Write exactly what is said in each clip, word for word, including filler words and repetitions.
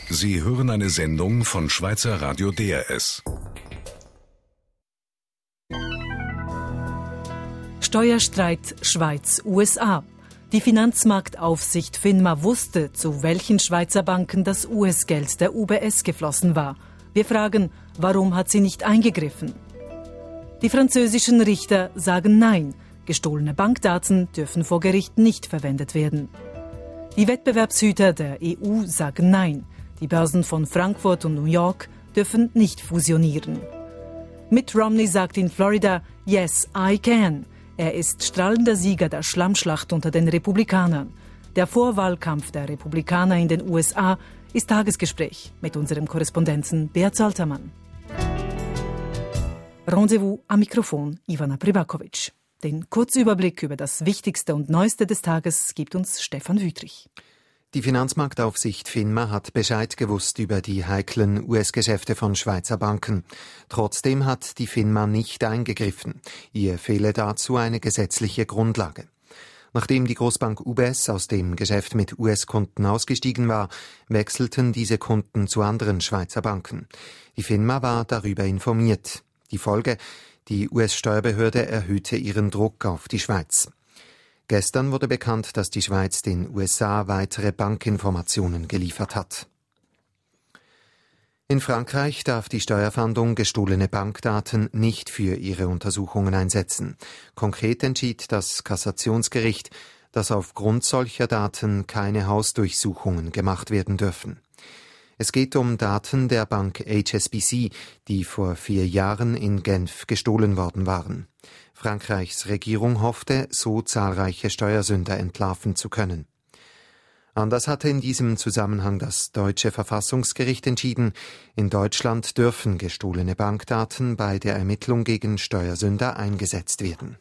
Sie hören eine Sendung von Schweizer Radio D R S. Steuerstreit Schweiz-U S A. Die Finanzmarktaufsicht FINMA wusste, zu welchen Schweizer Banken das U S-Geld der U B S geflossen war. Wir fragen, warum hat sie nicht eingegriffen? Die französischen Richter sagen Nein. Gestohlene Bankdaten dürfen vor Gericht nicht verwendet werden. Die Wettbewerbshüter der E U sagen Nein. Die Börsen von Frankfurt und New York dürfen nicht fusionieren. Mitt Romney sagt in Florida, Yes, I can. Er ist strahlender Sieger der Schlammschlacht unter den Republikanern. Der Vorwahlkampf der Republikaner in den U S A ist Tagesgespräch mit unserem Korrespondenten Beat Saltermann. Rendezvous am Mikrofon Ivana Pribakovic. Den Kurzüberblick über das Wichtigste und Neueste des Tages gibt uns Stefan Wüthrich. Die Finanzmarktaufsicht FINMA hat Bescheid gewusst über die heiklen U S-Geschäfte von Schweizer Banken. Trotzdem hat die FINMA nicht eingegriffen. Ihr fehle dazu eine gesetzliche Grundlage. Nachdem die Großbank U B S aus dem Geschäft mit U S-Kunden ausgestiegen war, wechselten diese Kunden zu anderen Schweizer Banken. Die FINMA war darüber informiert. Die Folge: Die U S-Steuerbehörde erhöhte ihren Druck auf die Schweiz. Gestern wurde bekannt, dass die Schweiz den U S A weitere Bankinformationen geliefert hat. In Frankreich darf die Steuerfahndung gestohlene Bankdaten nicht für ihre Untersuchungen einsetzen. Konkret entschied das Kassationsgericht, dass aufgrund solcher Daten keine Hausdurchsuchungen gemacht werden dürfen. Es geht um Daten der Bank H S B C, die vor vier Jahren in Genf gestohlen worden waren. Frankreichs Regierung hoffte, so zahlreiche Steuersünder entlarven zu können. Anders hatte in diesem Zusammenhang das deutsche Verfassungsgericht entschieden, in Deutschland dürfen gestohlene Bankdaten bei der Ermittlung gegen Steuersünder eingesetzt werden.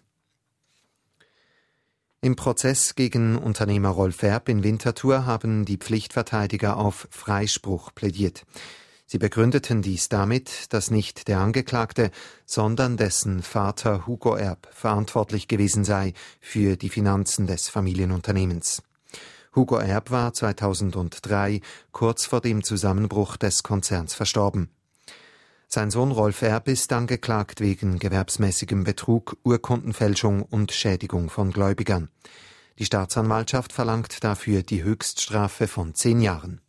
Im Prozess gegen Unternehmer Rolf Erb in Winterthur haben die Pflichtverteidiger auf Freispruch plädiert. Sie begründeten dies damit, dass nicht der Angeklagte, sondern dessen Vater Hugo Erb verantwortlich gewesen sei für die Finanzen des Familienunternehmens. Hugo Erb war zweitausenddrei kurz vor dem Zusammenbruch des Konzerns verstorben. Sein Sohn Rolf Erb ist angeklagt wegen gewerbsmäßigem Betrug, Urkundenfälschung und Schädigung von Gläubigern. Die Staatsanwaltschaft verlangt dafür die Höchststrafe von zehn Jahren.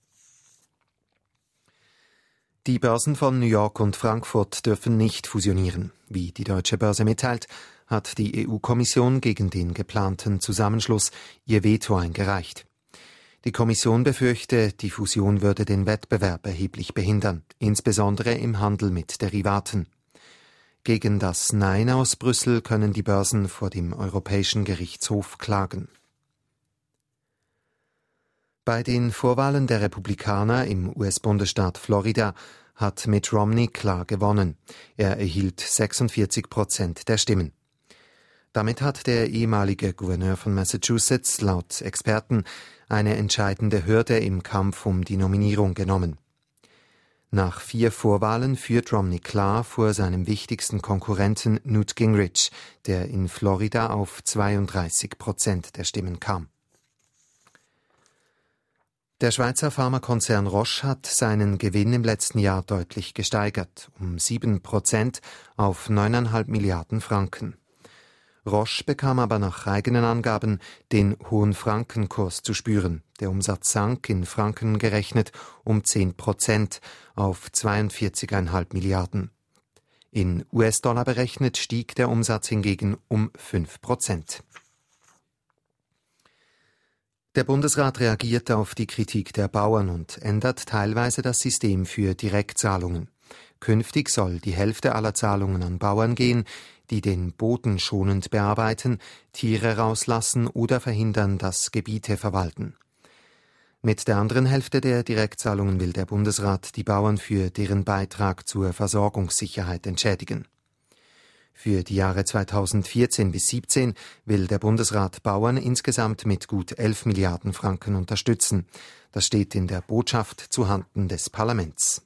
Die Börsen von New York und Frankfurt dürfen nicht fusionieren. Wie die Deutsche Börse mitteilt, hat die E U-Kommission gegen den geplanten Zusammenschluss ihr Veto eingereicht. Die Kommission befürchte, die Fusion würde den Wettbewerb erheblich behindern, insbesondere im Handel mit Derivaten. Gegen das Nein aus Brüssel können die Börsen vor dem Europäischen Gerichtshof klagen. Bei den Vorwahlen der Republikaner im U S-Bundesstaat Florida hat Mitt Romney klar gewonnen. Er erhielt sechsundvierzig Prozent der Stimmen. Damit hat der ehemalige Gouverneur von Massachusetts laut Experten eine entscheidende Hürde im Kampf um die Nominierung genommen. Nach vier Vorwahlen führt Romney klar vor seinem wichtigsten Konkurrenten Newt Gingrich, der in Florida auf zweiunddreißig Prozent der Stimmen kam. Der Schweizer Pharmakonzern Roche hat seinen Gewinn im letzten Jahr deutlich gesteigert, um sieben Prozent auf neuneinhalb Milliarden Franken. Roche bekam aber nach eigenen Angaben den hohen Frankenkurs zu spüren. Der Umsatz sank in Franken gerechnet um zehn Prozent auf zweiundvierzig Komma fünf Milliarden. In U S-Dollar berechnet stieg der Umsatz hingegen um fünf Prozent. Der Bundesrat reagiert auf die Kritik der Bauern und ändert teilweise das System für Direktzahlungen. Künftig soll die Hälfte aller Zahlungen an Bauern gehen, die den Boden schonend bearbeiten, Tiere rauslassen oder verhindern, dass Gebiete verwalten. Mit der anderen Hälfte der Direktzahlungen will der Bundesrat die Bauern für deren Beitrag zur Versorgungssicherheit entschädigen. Für die Jahre zweitausendvierzehn bis siebzehn will der Bundesrat Bauern insgesamt mit gut elf Milliarden Franken unterstützen. Das steht in der Botschaft zuhanden des Parlaments.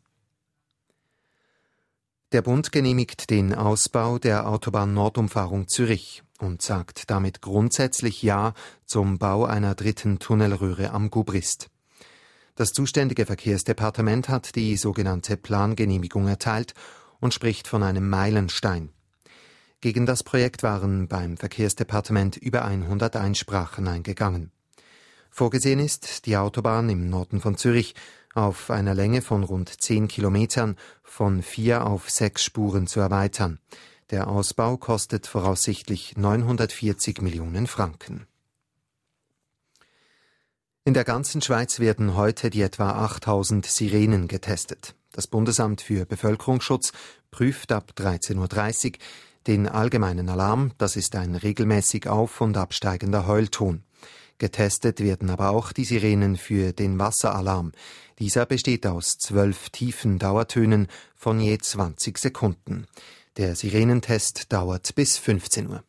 Der Bund genehmigt den Ausbau der Autobahn-Nordumfahrung Zürich und sagt damit grundsätzlich Ja zum Bau einer dritten Tunnelröhre am Gubrist. Das zuständige Verkehrsdepartement hat die sogenannte Plangenehmigung erteilt und spricht von einem Meilenstein. Gegen das Projekt waren beim Verkehrsdepartement über hundert Einsprachen eingegangen. Vorgesehen ist, die Autobahn im Norden von Zürich auf einer Länge von rund zehn Kilometern von vier auf sechs Spuren zu erweitern. Der Ausbau kostet voraussichtlich neunhundertvierzig Millionen Franken. In der ganzen Schweiz werden heute die etwa achttausend Sirenen getestet. Das Bundesamt für Bevölkerungsschutz prüft ab dreizehn Uhr dreißig den allgemeinen Alarm, das ist ein regelmäßig auf- und absteigender Heulton. Getestet werden aber auch die Sirenen für den Wasseralarm. Dieser besteht aus zwölf tiefen Dauertönen von je zwanzig Sekunden. Der Sirenentest dauert bis fünfzehn Uhr.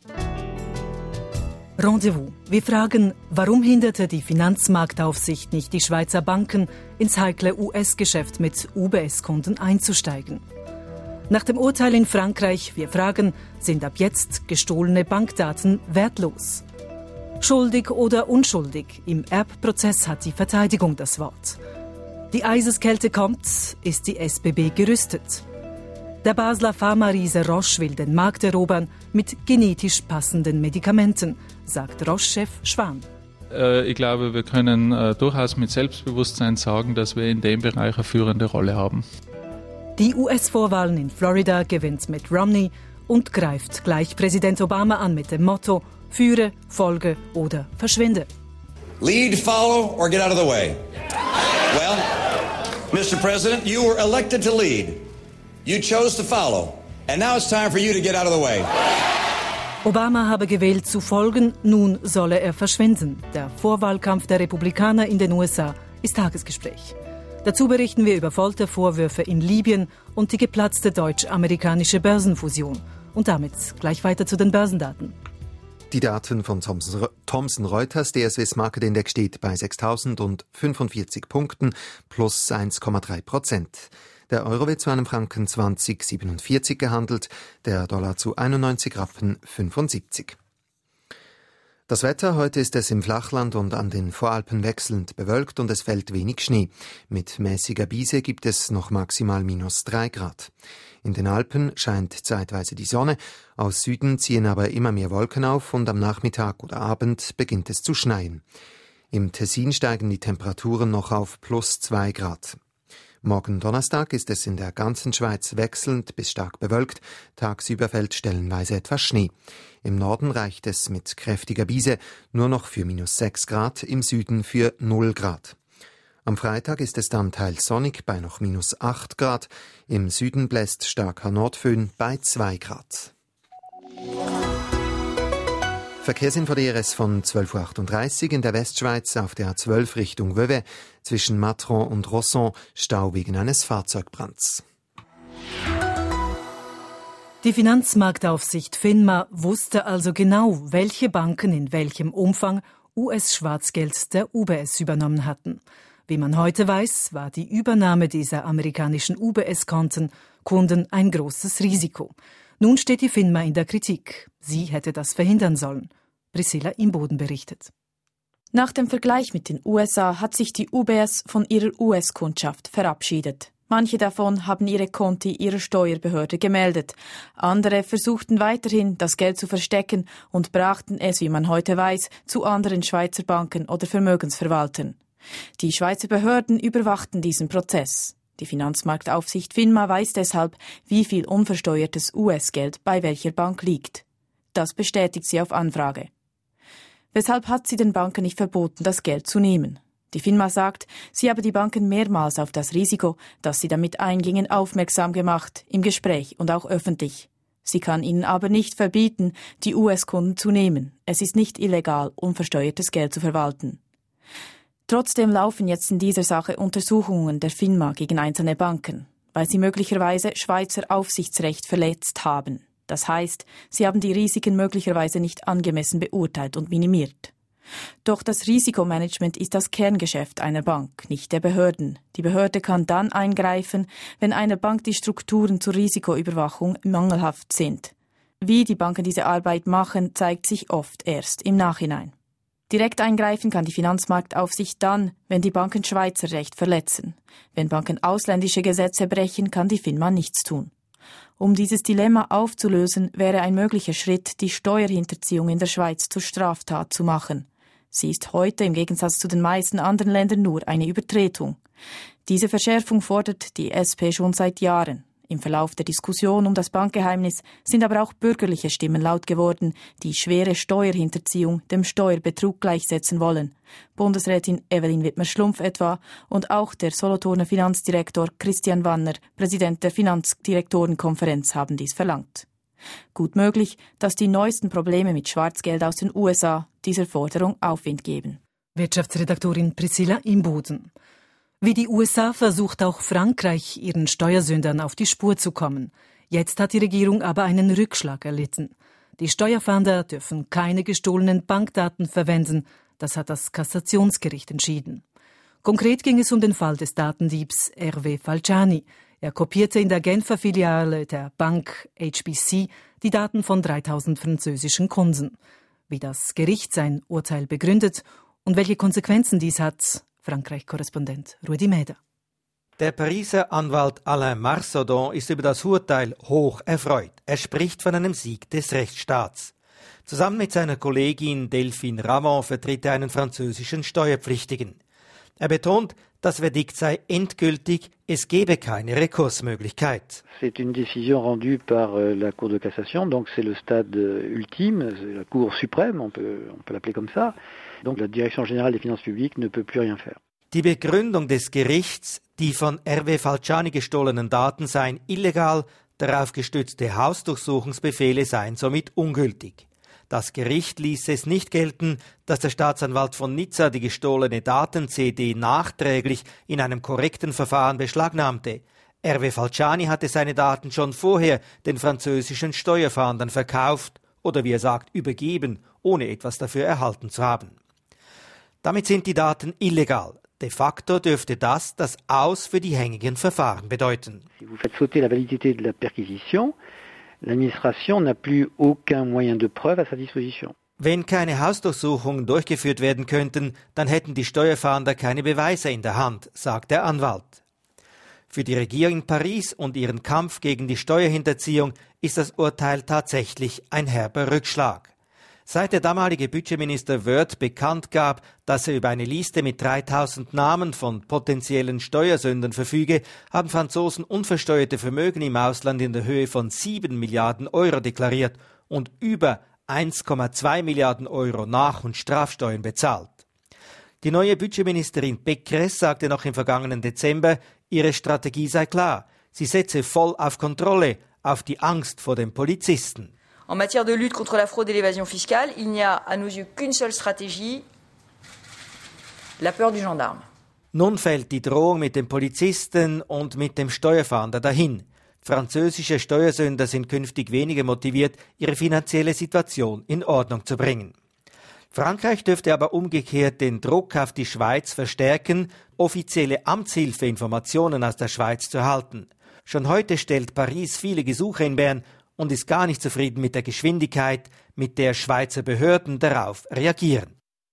Rendezvous. Wir fragen, warum hinderte die Finanzmarktaufsicht nicht die Schweizer Banken, ins heikle U S-Geschäft mit U B S-Kunden einzusteigen? Nach dem Urteil in Frankreich, wir fragen, sind ab jetzt gestohlene Bankdaten wertlos? Schuldig oder unschuldig? Im Erbprozess hat die Verteidigung das Wort. Die Eiseskälte kommt, ist die S B B gerüstet. Der Basler Pharma-Riese Roche will den Markt erobern mit genetisch passenden Medikamenten, sagt Roche-Chef Schwan. Äh, ich glaube, wir können äh, durchaus mit Selbstbewusstsein sagen, dass wir in dem Bereich eine führende Rolle haben. Die U S-Vorwahlen in Florida gewinnt Mitt Romney und greift gleich Präsident Obama an mit dem Motto: Führe, folge oder verschwinde. Lead, follow or get out of the way. Well, Mister President, you were elected to lead. You chose to follow. And now it's time for you to get out of the way. Obama habe gewählt zu folgen, nun solle er verschwinden. Der Vorwahlkampf der Republikaner in den U S A ist Tagesgespräch. Dazu berichten wir über Foltervorwürfe in Libyen und die geplatzte deutsch-amerikanische Börsenfusion. Und damit gleich weiter zu den Börsendaten. Die Daten von Thomson Reuters, der Swiss Market Index steht bei sechstausendfünfundvierzig Punkten plus eins Komma drei Prozent. Der Euro wird zu einem Franken zwanzig Komma siebenundvierzig gehandelt, der Dollar zu einundneunzig Rappen fünfundsiebzig. Das Wetter: Heute ist es im Flachland und an den Voralpen wechselnd bewölkt und es fällt wenig Schnee. Mit mäßiger Brise gibt es noch maximal minus drei Grad. In den Alpen scheint zeitweise die Sonne, aus Süden ziehen aber immer mehr Wolken auf und am Nachmittag oder Abend beginnt es zu schneien. Im Tessin steigen die Temperaturen noch auf plus zwei Grad. Morgen Donnerstag ist es in der ganzen Schweiz wechselnd bis stark bewölkt, tagsüber fällt stellenweise etwas Schnee. Im Norden reicht es mit kräftiger Brise nur noch für minus sechs Grad, im Süden für null Grad. Am Freitag ist es dann teils sonnig bei noch minus acht Grad, im Süden bläst starker Nordföhn bei zwei Grad. Verkehrsinfo D R S von zwölf Uhr achtunddreißig in der Westschweiz auf der A zwölf Richtung Vevey zwischen Matron und Rosson Stau wegen eines Fahrzeugbrands. Die Finanzmarktaufsicht FINMA wusste also genau, welche Banken in welchem Umfang U S-Schwarzgeld der U B S übernommen hatten. Wie man heute weiß, war die Übernahme dieser amerikanischen U B S-Konten Kunden ein großes Risiko. Nun steht die FINMA in der Kritik. Sie hätte das verhindern sollen. Priscilla Imboden berichtet. Nach dem Vergleich mit den U S A hat sich die U B S von ihrer U S-Kundschaft verabschiedet. Manche davon haben ihre Konti ihrer Steuerbehörde gemeldet. Andere versuchten weiterhin, das Geld zu verstecken und brachten es, wie man heute weiß, zu anderen Schweizer Banken oder Vermögensverwaltern. Die Schweizer Behörden überwachten diesen Prozess. Die Finanzmarktaufsicht FINMA weiß deshalb, wie viel unversteuertes U S-Geld bei welcher Bank liegt. Das bestätigt sie auf Anfrage. Weshalb hat sie den Banken nicht verboten, das Geld zu nehmen? Die FINMA sagt, sie habe die Banken mehrmals auf das Risiko, das sie damit eingingen, aufmerksam gemacht, im Gespräch und auch öffentlich. Sie kann ihnen aber nicht verbieten, die U S-Kunden zu nehmen. Es ist nicht illegal, unversteuertes Geld zu verwalten. Trotzdem laufen jetzt in dieser Sache Untersuchungen der FINMA gegen einzelne Banken, weil sie möglicherweise Schweizer Aufsichtsrecht verletzt haben. Das heißt, sie haben die Risiken möglicherweise nicht angemessen beurteilt und minimiert. Doch das Risikomanagement ist das Kerngeschäft einer Bank, nicht der Behörden. Die Behörde kann dann eingreifen, wenn einer Bank die Strukturen zur Risikoüberwachung mangelhaft sind. Wie die Banken diese Arbeit machen, zeigt sich oft erst im Nachhinein. Direkt eingreifen kann die Finanzmarktaufsicht dann, wenn die Banken Schweizer Recht verletzen. Wenn Banken ausländische Gesetze brechen, kann die FINMA nichts tun. Um dieses Dilemma aufzulösen, wäre ein möglicher Schritt, die Steuerhinterziehung in der Schweiz zur Straftat zu machen. Sie ist heute im Gegensatz zu den meisten anderen Ländern nur eine Übertretung. Diese Verschärfung fordert die S P schon seit Jahren. Im Verlauf der Diskussion um das Bankgeheimnis sind aber auch bürgerliche Stimmen laut geworden, die schwere Steuerhinterziehung dem Steuerbetrug gleichsetzen wollen. Bundesrätin Evelyn Wittmer-Schlumpf etwa und auch der Solothurner Finanzdirektor Christian Wanner, Präsident der Finanzdirektorenkonferenz, haben dies verlangt. Gut möglich, dass die neuesten Probleme mit Schwarzgeld aus den U S A dieser Forderung Aufwind geben. Wirtschaftsredaktorin Priscilla Imboden. Wie die U S A versucht auch Frankreich, ihren Steuersündern auf die Spur zu kommen. Jetzt hat die Regierung aber einen Rückschlag erlitten. Die Steuerfahnder dürfen keine gestohlenen Bankdaten verwenden. Das hat das Kassationsgericht entschieden. Konkret ging es um den Fall des Datendiebs Hervé Falciani. Er kopierte in der Genfer Filiale der Bank H B C die Daten von dreitausend französischen Kunden. Wie das Gericht sein Urteil begründet und welche Konsequenzen dies hat, Frankreich-Korrespondent Rudi Mäder. Der Pariser Anwalt Alain Marsaudon ist über das Urteil hoch erfreut. Er spricht von einem Sieg des Rechtsstaats. Zusammen mit seiner Kollegin Delphine Ravon vertritt er einen französischen Steuerpflichtigen. Er betont, das Verdikt sei endgültig, es gebe keine Rekursmöglichkeit. C'est une décision rendue par la Cour de cassation, donc c'est le stade ultime, c'est la Cour suprême, on peut, on peut l'appeler comme ça. Donc la Direction générale des finances publiques ne peut plus rien faire. Die Begründung des Gerichts, die von Hervé Falciani gestohlenen Daten seien illegal, darauf gestützte Hausdurchsuchungsbefehle seien somit ungültig. Das Gericht ließ es nicht gelten, dass der Staatsanwalt von Nizza die gestohlene Daten-C D nachträglich in einem korrekten Verfahren beschlagnahmte. Hervé Falciani hatte seine Daten schon vorher den französischen Steuerfahndern verkauft oder wie er sagt, übergeben, ohne etwas dafür erhalten zu haben. Damit sind die Daten illegal. De facto dürfte das das Aus für die hängigen Verfahren bedeuten. Si vous faites sauter la validité de la perquisition, l'administration n'a plus aucun moyen de preuve à sa disposition. Wenn keine Hausdurchsuchungen durchgeführt werden könnten, dann hätten die Steuerfahnder keine Beweise in der Hand, sagt der Anwalt. Für die Regierung in Paris und ihren Kampf gegen die Steuerhinterziehung ist das Urteil tatsächlich ein herber Rückschlag. Seit der damalige Budgetminister Wirth bekannt gab, dass er über eine Liste mit dreitausend Namen von potenziellen Steuersündern verfüge, haben Franzosen unversteuerte Vermögen im Ausland in der Höhe von sieben Milliarden Euro deklariert und über eins Komma zwei Milliarden Euro Nach- und Strafsteuern bezahlt. Die neue Budgetministerin Pécresse sagte noch im vergangenen Dezember, ihre Strategie sei klar. Sie setze voll auf Kontrolle, auf die Angst vor den Polizisten. En matière de lutte contre la fraude et l'évasion fiscale, il n'y a à nos yeux qu'une seule stratégie, la peur du gendarme. Nun fällt die Drohung mit dem Polizisten und mit dem Steuerfahnder dahin. Französische Steuersünder sind künftig weniger motiviert, ihre finanzielle Situation in Ordnung zu bringen. Frankreich dürfte aber umgekehrt den Druck auf die Schweiz verstärken, offizielle Amtshilfeinformationen aus der Schweiz zu erhalten. Schon heute stellt Paris viele Gesuche in Bern und ist gar nicht zufrieden mit der Geschwindigkeit, mit der Schweizer Behörden darauf reagieren.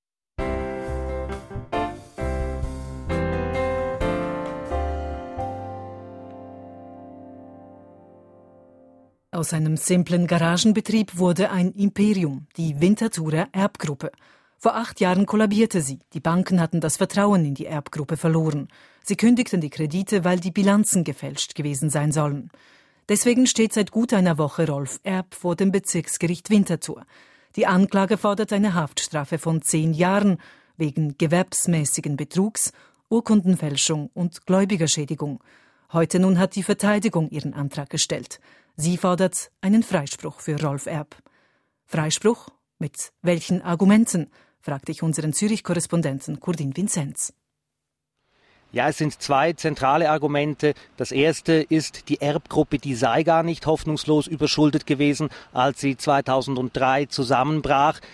Aus einem simplen Garagenbetrieb wurde ein Imperium, die Winterthurer Erbgruppe. Vor acht Jahren kollabierte sie. Die Banken hatten das Vertrauen in die Erbgruppe verloren. Sie kündigten die Kredite, weil die Bilanzen gefälscht gewesen sein sollen. Deswegen steht seit gut einer Woche Rolf Erb vor dem Bezirksgericht Winterthur. Die Anklage fordert eine Haftstrafe von zehn Jahren wegen gewerbsmäßigen Betrugs, Urkundenfälschung und Gläubigerschädigung. Heute nun hat die Verteidigung ihren Antrag gestellt. Sie fordert einen Freispruch für Rolf Erb. Freispruch? Mit welchen Argumenten? Fragte ich unseren Zürich-Korrespondenten Kurdin Vinzenz. Ja, es sind zwei zentrale Argumente. Das erste ist, die Erbgruppe, die sei gar nicht hoffnungslos überschuldet gewesen, als sie zweitausenddrei zusammenbrach.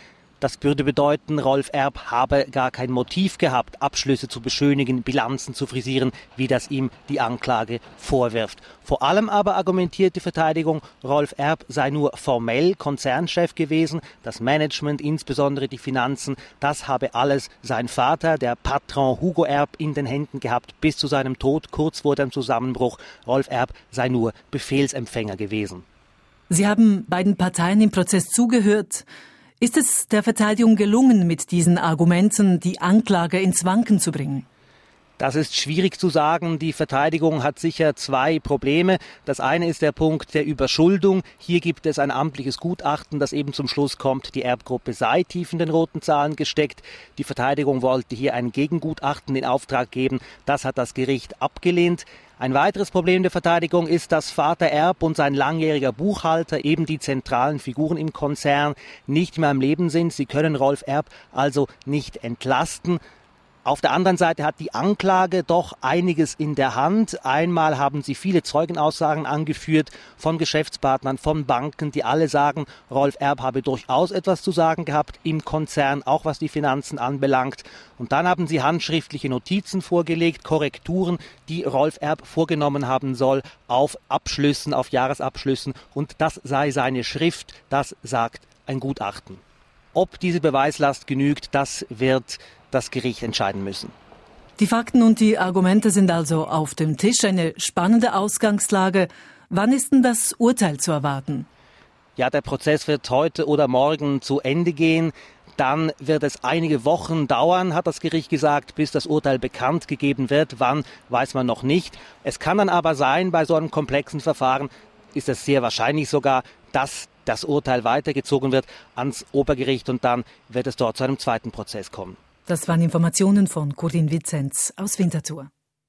Das würde bedeuten, Rolf Erb habe gar kein Motiv gehabt, Abschlüsse zu beschönigen, Bilanzen zu frisieren, wie das ihm die Anklage vorwirft. Vor allem aber argumentiert die Verteidigung, Rolf Erb sei nur formell Konzernchef gewesen. Das Management, insbesondere die Finanzen, das habe alles sein Vater, der Patron Hugo Erb, in den Händen gehabt bis zu seinem Tod, kurz vor dem Zusammenbruch. Rolf Erb sei nur Befehlsempfänger gewesen. Sie haben beiden Parteien im Prozess zugehört. Ist es der Verteidigung gelungen, mit diesen Argumenten die Anklage ins Wanken zu bringen? Das ist schwierig zu sagen. Die Verteidigung hat sicher zwei Probleme. Das eine ist der Punkt der Überschuldung. Hier gibt es ein amtliches Gutachten, das eben zum Schluss kommt, die Erbgruppe sei tief in den roten Zahlen gesteckt. Die Verteidigung wollte hier ein Gegengutachten in Auftrag geben. Das hat das Gericht abgelehnt. Ein weiteres Problem der Verteidigung ist, dass Vater Erb und sein langjähriger Buchhalter, eben die zentralen Figuren im Konzern, nicht mehr am Leben sind. Sie können Rolf Erb also nicht entlasten. Auf der anderen Seite hat die Anklage doch einiges in der Hand. Einmal haben sie viele Zeugenaussagen angeführt von Geschäftspartnern, von Banken, die alle sagen, Rolf Erb habe durchaus etwas zu sagen gehabt im Konzern, auch was die Finanzen anbelangt. Und dann haben sie handschriftliche Notizen vorgelegt, Korrekturen, die Rolf Erb vorgenommen haben soll auf Abschlüssen, auf Jahresabschlüssen. Und das sei seine Schrift, das sagt ein Gutachten. Ob diese Beweislast genügt, das wird das Gericht entscheiden müssen. Die Fakten und die Argumente sind also auf dem Tisch. Eine spannende Ausgangslage. Wann ist denn das Urteil zu erwarten? Ja, der Prozess wird heute oder morgen zu Ende gehen. Dann wird es einige Wochen dauern, hat das Gericht gesagt, bis das Urteil bekannt gegeben wird. Wann, weiß man noch nicht. Es kann dann aber sein, bei so einem komplexen Verfahren ist es sehr wahrscheinlich sogar, dass das Urteil weitergezogen wird ans Obergericht und dann wird es dort zu einem zweiten Prozess kommen. Das waren Informationen von Corinne Vizenz aus Winterthur.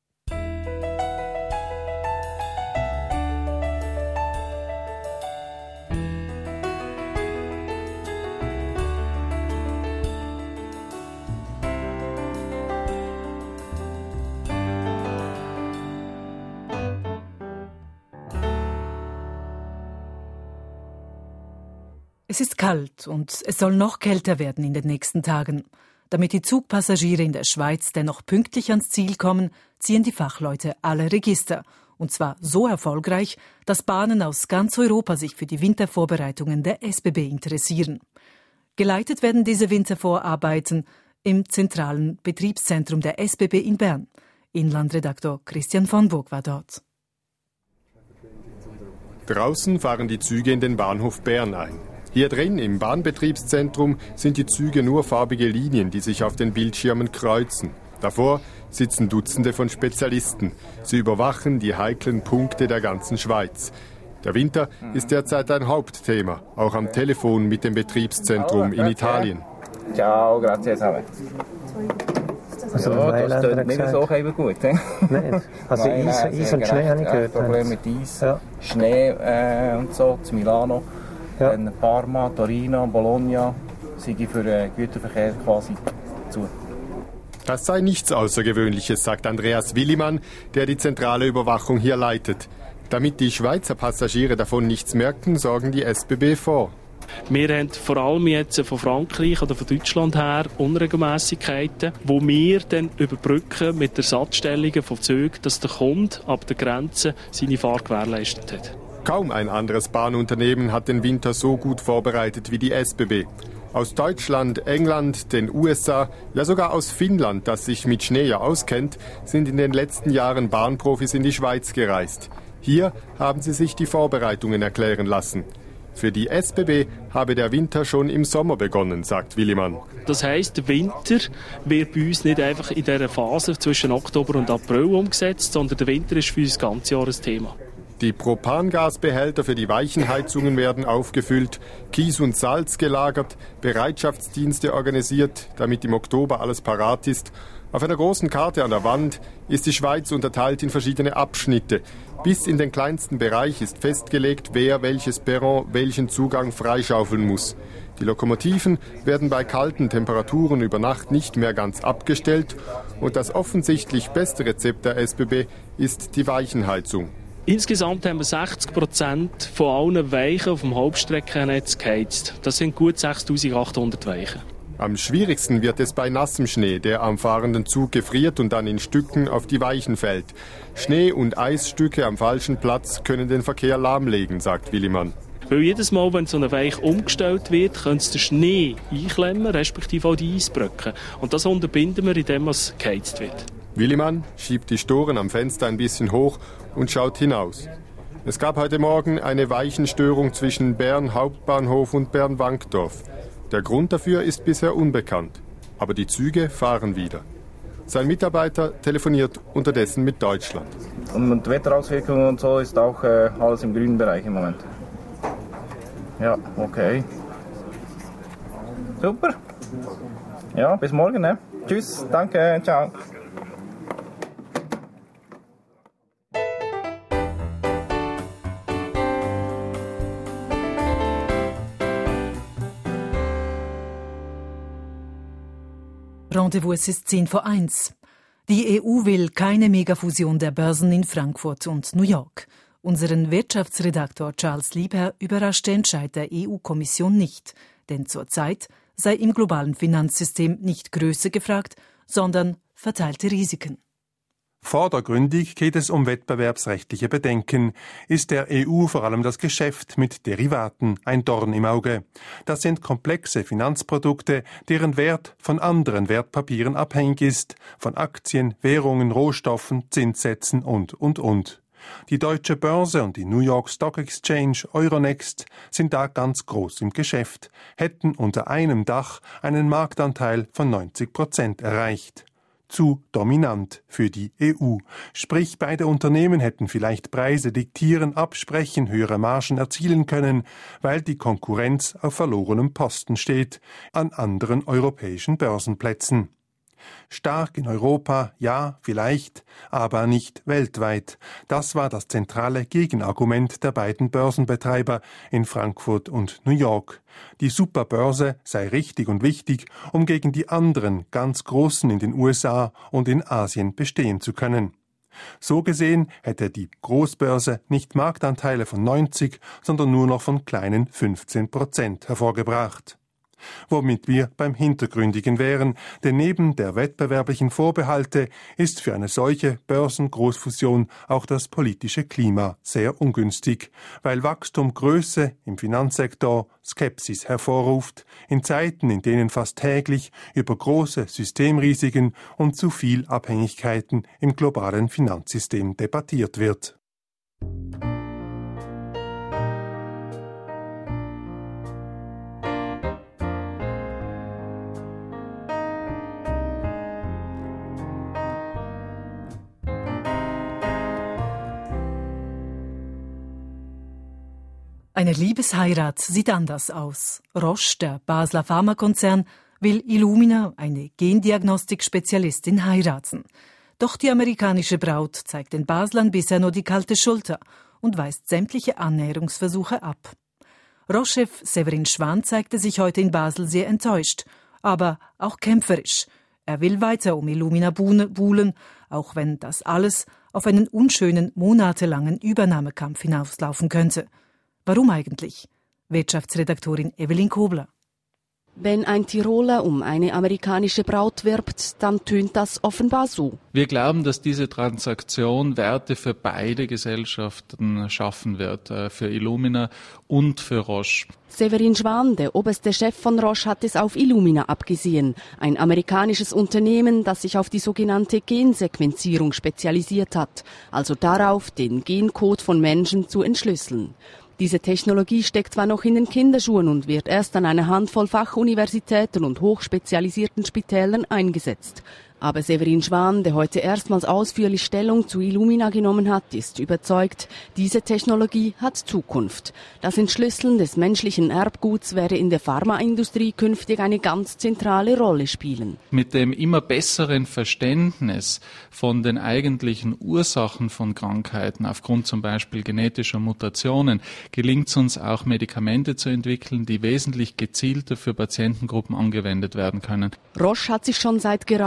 Es ist kalt und es soll noch kälter werden in den nächsten Tagen. Damit die Zugpassagiere in der Schweiz dennoch pünktlich ans Ziel kommen, ziehen die Fachleute alle Register. Und zwar so erfolgreich, dass Bahnen aus ganz Europa sich für die Wintervorbereitungen der S B B interessieren. Geleitet werden diese Wintervorarbeiten im zentralen Betriebszentrum der S B B in Bern. Inlandredaktor Christian von Burg war dort. Draußen fahren die Züge in den Bahnhof Bern ein. Hier drin im Bahnbetriebszentrum sind die Züge nur farbige Linien, die sich auf den Bildschirmen kreuzen. Davor sitzen Dutzende von Spezialisten. Sie überwachen die heiklen Punkte der ganzen Schweiz. Der Winter ist derzeit ein Hauptthema, auch am Telefon mit dem Betriebszentrum in Italien. Ciao, grazie. Also ja, das tut nicht so gut. He? Nein, also nein, Eis, nein, Eis und Schnee habe ich gehört. Problem mit Eis, ja. Schnee äh, und so, zu Milano. Ja. Dann Parma, Torino, Bologna sind für den Güterverkehr quasi zu. Das sei nichts Außergewöhnliches, sagt Andreas Willimann, der die zentrale Überwachung hier leitet. Damit die Schweizer Passagiere davon nichts merken, sorgen die S B B vor. Wir haben vor allem jetzt von Frankreich oder von Deutschland her Unregelmäßigkeiten, wo wir dann überbrücken mit Ersatzstellungen von Zügen, dass der Kunde ab der Grenze seine Fahrt gewährleistet hat. Kaum ein anderes Bahnunternehmen hat den Winter so gut vorbereitet wie die S B B. Aus Deutschland, England, den U S A, ja sogar aus Finnland, das sich mit Schnee ja auskennt, sind in den letzten Jahren Bahnprofis in die Schweiz gereist. Hier haben sie sich die Vorbereitungen erklären lassen. Für die S B B habe der Winter schon im Sommer begonnen, sagt Willimann. Das heisst, der Winter wird bei uns nicht einfach in dieser Phase zwischen Oktober und April umgesetzt, sondern der Winter ist für uns das ganze Jahr ein Thema. Die Propangasbehälter für die Weichenheizungen werden aufgefüllt, Kies und Salz gelagert, Bereitschaftsdienste organisiert, damit im Oktober alles parat ist. Auf einer großen Karte an der Wand ist die Schweiz unterteilt in verschiedene Abschnitte. Bis in den kleinsten Bereich ist festgelegt, wer welches Perron welchen Zugang freischaufeln muss. Die Lokomotiven werden bei kalten Temperaturen über Nacht nicht mehr ganz abgestellt und das offensichtlich beste Rezept der S B B ist die Weichenheizung. Insgesamt haben wir sechzig Prozent von allen Weichen auf dem Hauptstreckennetz geheizt. Das sind gut sechstausendachthundert Weichen. Am schwierigsten wird es bei nassem Schnee, der am fahrenden Zug gefriert und dann in Stücken auf die Weichen fällt. Schnee- und Eisstücke am falschen Platz können den Verkehr lahmlegen, sagt Willimann. Weil jedes Mal, wenn so eine Weiche umgestellt wird, könnte es den Schnee einklemmen, respektive auch die Eisbrücken. Und das unterbinden wir, indem es geheizt wird. Willimann schiebt die Storen am Fenster ein bisschen hoch und schaut hinaus. Es gab heute Morgen eine Weichenstörung zwischen Bern Hauptbahnhof und Bern Wankdorf. Der Grund dafür ist bisher unbekannt, aber die Züge fahren wieder. Sein Mitarbeiter telefoniert unterdessen mit Deutschland. Und Wetterauswirkungen und so ist auch äh, alles im grünen Bereich im Moment. Ja, okay. Super. Ja, bis morgen, ne? Tschüss, danke, ciao. Rendezvous, es ist zehn vor eins. Die E U will keine Megafusion der Börsen in Frankfurt und New York. Unseren Wirtschaftsredaktor Charles Lieber überrascht der Entscheid der E U-Kommission nicht, denn zurzeit sei im globalen Finanzsystem nicht Größe gefragt, sondern verteilte Risiken. Vordergründig geht es um wettbewerbsrechtliche Bedenken. Ist der E U vor allem das Geschäft mit Derivaten ein Dorn im Auge? Das sind komplexe Finanzprodukte, deren Wert von anderen Wertpapieren abhängig ist, von Aktien, Währungen, Rohstoffen, Zinssätzen und, und, und. Die Deutsche Börse und die New York Stock Exchange Euronext sind da ganz groß im Geschäft, hätten unter einem Dach einen Marktanteil von neunzig Prozent erreicht. Zu dominant für die E U. Sprich, beide Unternehmen hätten vielleicht Preise diktieren, absprechen, höhere Margen erzielen können, weil die Konkurrenz auf verlorenem Posten steht, an anderen europäischen Börsenplätzen. Stark in Europa, ja, vielleicht, aber nicht weltweit. Das war das zentrale Gegenargument der beiden Börsenbetreiber in Frankfurt und New York. Die Superbörse sei richtig und wichtig, um gegen die anderen ganz Großen in den U S A und in Asien bestehen zu können. So gesehen hätte die Großbörse nicht Marktanteile von neunzig, sondern nur noch von kleinen fünfzehn Prozent hervorgebracht. Womit wir beim Hintergründigen wären, denn neben der wettbewerblichen Vorbehalte ist für eine solche Börsengroßfusion auch das politische Klima sehr ungünstig, weil Wachstum Größe im Finanzsektor Skepsis hervorruft, in Zeiten, in denen fast täglich über große Systemrisiken und zu viel Abhängigkeiten im globalen Finanzsystem debattiert wird. Eine Liebesheirat sieht anders aus. Roche, der Basler Pharmakonzern, will Illumina, eine Gendiagnostik-Spezialistin, heiraten. Doch die amerikanische Braut zeigt den Baslern bisher nur die kalte Schulter und weist sämtliche Annäherungsversuche ab. Roche-Chef Severin Schwan zeigte sich heute in Basel sehr enttäuscht, aber auch kämpferisch. Er will weiter um Illumina buhlen, auch wenn das alles auf einen unschönen, monatelangen Übernahmekampf hinauslaufen könnte. Warum eigentlich? Wirtschaftsredaktorin Evelyn Kobler. Wenn ein Tiroler um eine amerikanische Braut wirbt, dann tönt das offenbar so. Wir glauben, dass diese Transaktion Werte für beide Gesellschaften schaffen wird, für Illumina und für Roche. Severin Schwan, der oberste Chef von Roche, hat es auf Illumina abgesehen. Ein amerikanisches Unternehmen, das sich auf die sogenannte Gensequenzierung spezialisiert hat, also darauf, den Gencode von Menschen zu entschlüsseln. Diese Technologie steckt zwar noch in den Kinderschuhen und wird erst an einer Handvoll Fachuniversitäten und hochspezialisierten Spitälern eingesetzt. Aber Severin Schwan, der heute erstmals ausführlich Stellung zu Illumina genommen hat, ist überzeugt, diese Technologie hat Zukunft. Das Entschlüsseln des menschlichen Erbguts werde in der Pharmaindustrie künftig eine ganz zentrale Rolle spielen. Mit dem immer besseren Verständnis von den eigentlichen Ursachen von Krankheiten, aufgrund zum Beispiel genetischer Mutationen, gelingt es uns auch, Medikamente zu entwickeln, die wesentlich gezielter für Patientengruppen angewendet werden können. Roche hat sich schon seit geraumer Zeit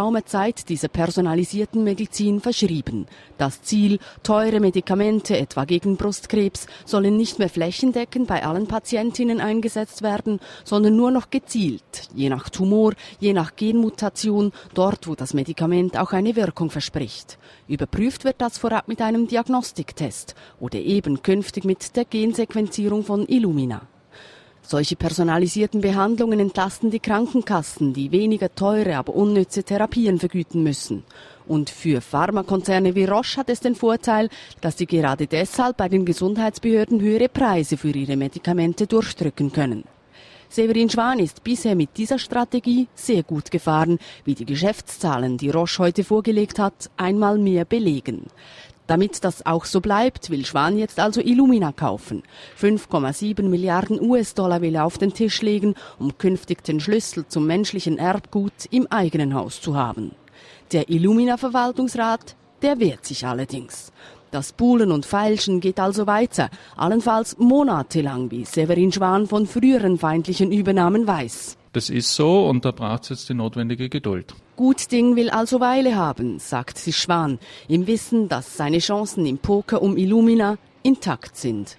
weltweit dieser personalisierten Medizin verschrieben. Das Ziel, teure Medikamente, etwa gegen Brustkrebs, sollen nicht mehr flächendeckend bei allen Patientinnen eingesetzt werden, sondern nur noch gezielt, je nach Tumor, je nach Genmutation, dort wo das Medikament auch eine Wirkung verspricht. Überprüft wird das vorab mit einem Diagnostiktest oder eben künftig mit der Gensequenzierung von Illumina. Solche personalisierten Behandlungen entlasten die Krankenkassen, die weniger teure, aber unnütze Therapien vergüten müssen. Und für Pharmakonzerne wie Roche hat es den Vorteil, dass sie gerade deshalb bei den Gesundheitsbehörden höhere Preise für ihre Medikamente durchdrücken können. Severin Schwan ist bisher mit dieser Strategie sehr gut gefahren, wie die Geschäftszahlen, die Roche heute vorgelegt hat, einmal mehr belegen. Damit das auch so bleibt, will Schwan jetzt also Illumina kaufen. fünf Komma sieben Milliarden U S-Dollar will er auf den Tisch legen, um künftig den Schlüssel zum menschlichen Erbgut im eigenen Haus zu haben. Der Illumina-Verwaltungsrat, der wehrt sich allerdings. Das Buhlen und Feilschen geht also weiter, allenfalls monatelang, wie Severin Schwan von früheren feindlichen Übernahmen weiß. Das ist so und da braucht es jetzt die notwendige Geduld. Gut Ding will also Weile haben, sagt sich Schwan, im Wissen, dass seine Chancen im Poker um Illumina intakt sind.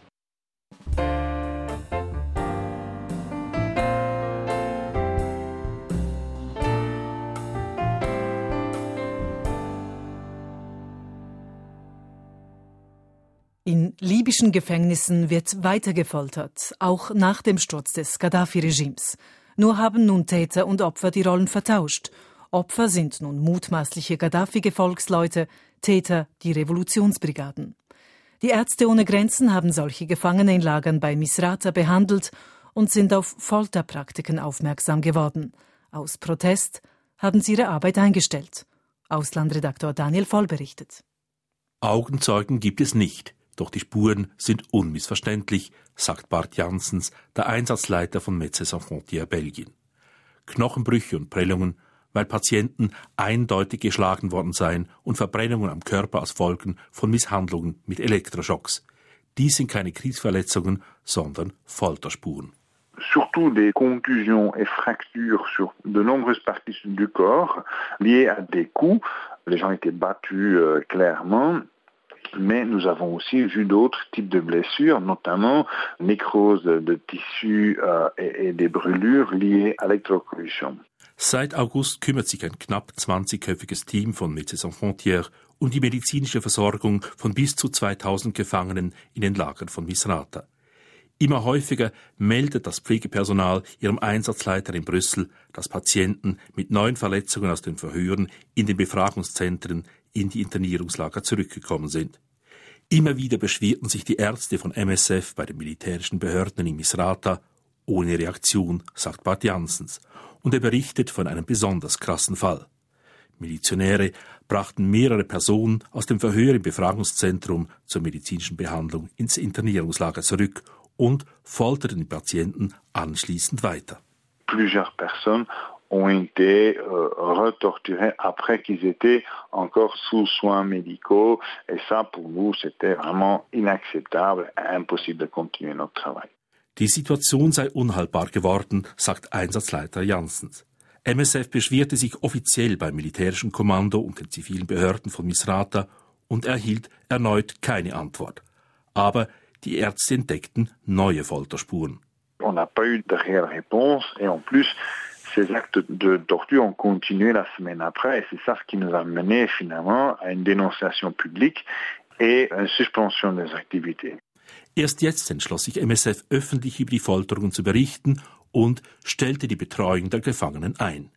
In libyschen Gefängnissen wird weiter gefoltert, auch nach dem Sturz des Gaddafi-Regimes. Nur haben nun Täter und Opfer die Rollen vertauscht. Opfer sind nun mutmaßliche Gaddafi-Gefolgsleute, Täter die Revolutionsbrigaden. Die Ärzte ohne Grenzen haben solche Gefangene in Lagern bei Misrata behandelt und sind auf Folterpraktiken aufmerksam geworden. Aus Protest haben sie ihre Arbeit eingestellt. Auslandredaktor Daniel Voll berichtet. Augenzeugen gibt es nicht, doch die Spuren sind unmissverständlich, sagt Bart Janssens, der Einsatzleiter von Médecins Sans Frontières Belgien. Knochenbrüche und Prellungen, weil Patienten eindeutig geschlagen worden seien und Verbrennungen am Körper als Folgen von Misshandlungen mit Elektroschocks. Dies sind keine Kriegsverletzungen, sondern Folterspuren. Surtout des contusions et fractures sur de nombreuses parties du corps liées à des coups. Les gens étaient battus euh, clairement. Mais nous avons aussi vu d'autres types de blessures, notamment nécrose de tissus euh, et, et des brûlures liées à l'électrocution. Seit August kümmert sich ein knapp zwanzigköpfiges Team von Médecins Sans Frontières um die medizinische Versorgung von bis zu zweitausend Gefangenen in den Lagern von Misrata. Immer häufiger meldet das Pflegepersonal ihrem Einsatzleiter in Brüssel, dass Patienten mit neuen Verletzungen aus den Verhören in den Befragungszentren in die Internierungslager zurückgekommen sind. Immer wieder beschwerten sich die Ärzte von M S F bei den militärischen Behörden in Misrata, ohne Reaktion, sagt Bart Janssens, und er berichtet von einem besonders krassen Fall. Milizionäre brachten mehrere Personen aus dem Verhör im Befragungszentrum zur medizinischen Behandlung ins Internierungslager zurück und folterten die Patienten anschließend weiter. Plusieurs personnes ont été euh, retorturés après qu'ils étaient encore sous soins médicaux. Et ça, pour nous, c'était vraiment inacceptable, impossible de continuer notre travail. Die Situation sei unhaltbar geworden, sagt Einsatzleiter Janssens. M S F beschwerte sich offiziell beim militärischen Kommando und den zivilen Behörden von Misrata und erhielt erneut keine Antwort. Aber die Ärzte entdeckten neue Folterspuren. On n'a pas eu de réelle réponse et en plus ces actes de torture ont continué la semaine après et c'est ça ce qui nous a mené finalement à une dénonciation publique et une suspension des activités. Erst jetzt entschloss sich M S F öffentlich über die Folterungen zu berichten und stellte die Betreuung der Gefangenen ein.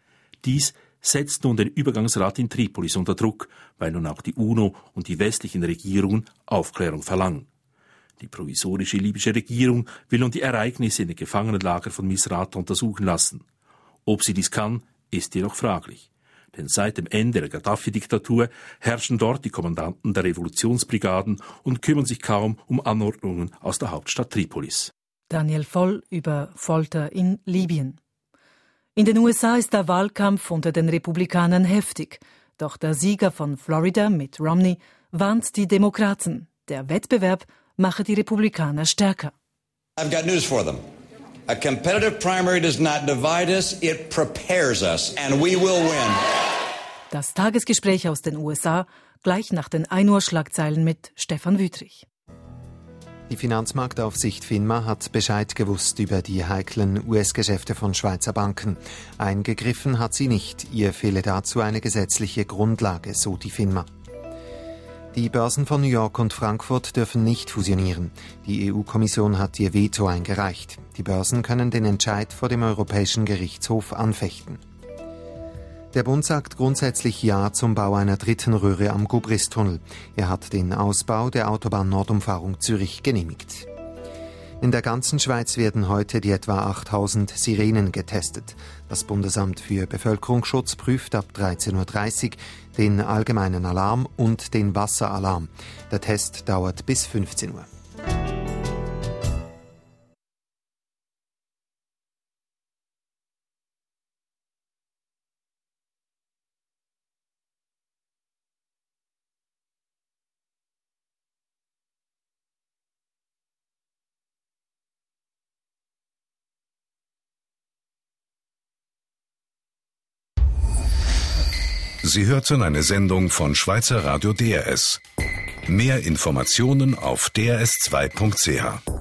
Dies setzt nun den Übergangsrat in Tripolis unter Druck, weil nun auch die UNO und die westlichen Regierungen Aufklärung verlangen. Die provisorische libysche Regierung will nun die Ereignisse in den Gefangenenlager von Misrata untersuchen lassen. Ob sie dies kann, ist jedoch fraglich. Denn seit dem Ende der Gaddafi-Diktatur herrschen dort die Kommandanten der Revolutionsbrigaden und kümmern sich kaum um Anordnungen aus der Hauptstadt Tripolis. Daniel Voll über Folter in Libyen. In den U S A ist der Wahlkampf unter den Republikanern heftig. Doch der Sieger von Florida, Mitt Romney, warnt die Demokraten. Der Wettbewerb mache die Republikaner stärker. I've got news for them. A competitive primary does not divide us, it prepares us, and we will win. Das Tagesgespräch aus den U S A, gleich nach den ein Uhr Schlagzeilen mit Stefan Wüthrich. Die Finanzmarktaufsicht FINMA hat Bescheid gewusst über die heiklen U S-Geschäfte von Schweizer Banken. Eingegriffen hat sie nicht. Ihr fehle dazu eine gesetzliche Grundlage, so die FINMA. Die Börsen von New York und Frankfurt dürfen nicht fusionieren. Die E U-Kommission hat ihr Veto eingereicht. Die Börsen können den Entscheid vor dem Europäischen Gerichtshof anfechten. Der Bund sagt grundsätzlich Ja zum Bau einer dritten Röhre am Gubristunnel. Er hat den Ausbau der Autobahn-Nordumfahrung Zürich genehmigt. In der ganzen Schweiz werden heute die etwa achttausend Sirenen getestet. Das Bundesamt für Bevölkerungsschutz prüft ab dreizehn Uhr dreißig den allgemeinen Alarm und den Wasseralarm. Der Test dauert bis fünfzehn Uhr. Sie hörten eine Sendung von Schweizer Radio D R S. Mehr Informationen auf d r s zwei punkt c h.